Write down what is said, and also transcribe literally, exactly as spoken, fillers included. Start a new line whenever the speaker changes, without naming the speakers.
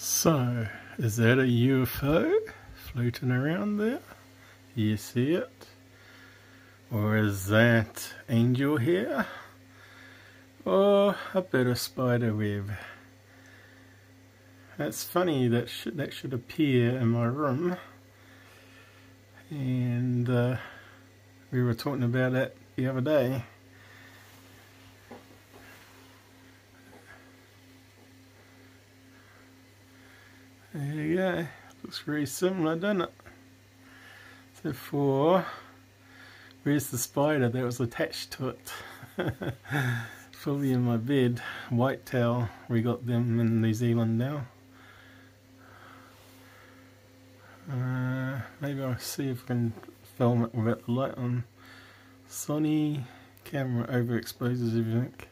So, is that a U F O floating around there? You see it? Or is that angel hair? Or a bit of spider web? That's funny, that should, that should appear in my room. And uh, we were talking about that the other day. There you go. Looks very similar, doesn't it? So for, where's the spider that was attached to it? Fully in my bed. White towel. We got them in New Zealand now. Uh, maybe I'll see if I can film it without the light on. Sony camera overexposes everything.